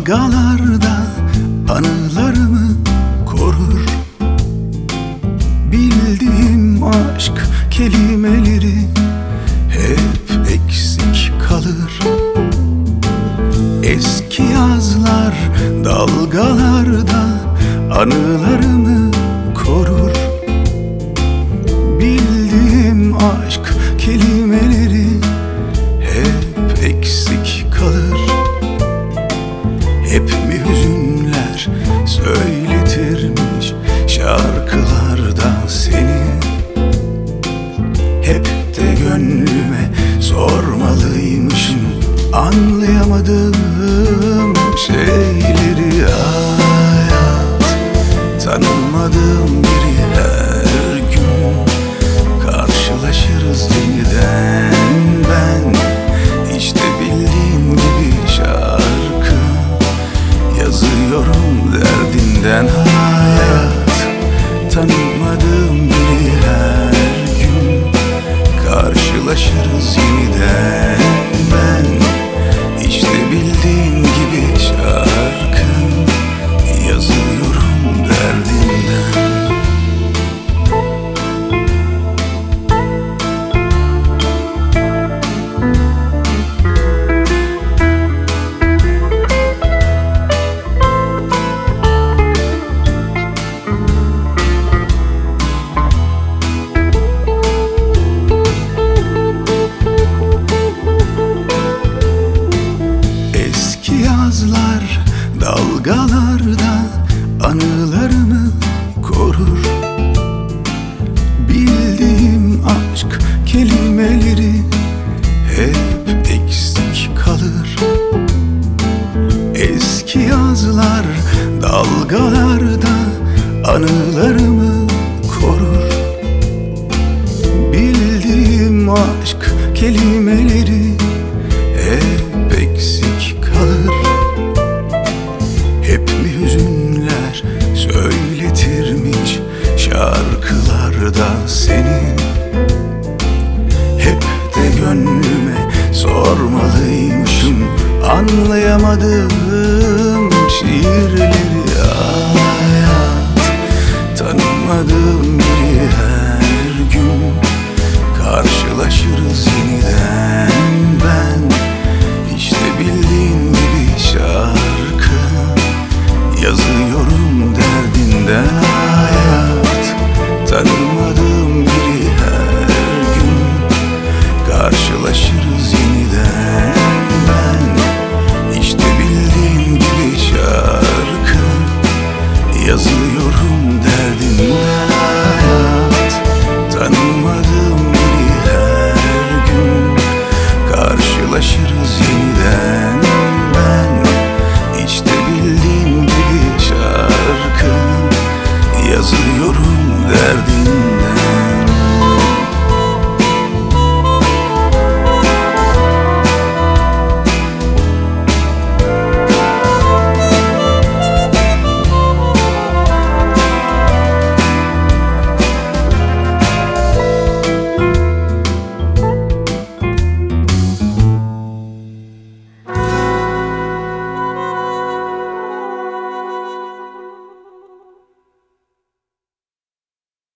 dalgalarda anılarımı korur. Bildiğim aşk kelimeleri hep eksik kalır. Eski yazlar dalgalarda anılarımı korur. Bildiğim aşk kelimeleri hep eksik kalır. Hep mi hüzünler söyletirmiş şarkılarda seni? Hep de gönlüme sormalıymışım anlayamadığım şeyleri. Hayat tanımadığım biri, her gün karşılaşırız yeniden. Ben işte bildiğin gibi şarkı yazıyorum derdinden. Hayat tanımadığım biri, her gün karşılaşırız yeniden. Ben işte bildiğin gibi şarkı yazıyorum derdinden. Yazlar dalgalarda anılarımı korur. Bildiğim aşk kelimeleri hep eksik kalır. Eski yazlar dalgalarda anılarımı korur. Bildiğim aşk kelimeleri hep eksik kalır. Hep mi hüzünler söyletirmiş şarkılarda seni? Hep de gönlüme sormalıymışım anlayamadığım şiirleri. Hayat tanımadığım biri, her gün karşılaşırız yeniden. Ben işte bildiğin gibi şarkı yazıyorum derdinden. Hayat tanımadığım biri, her gün karşılaşırız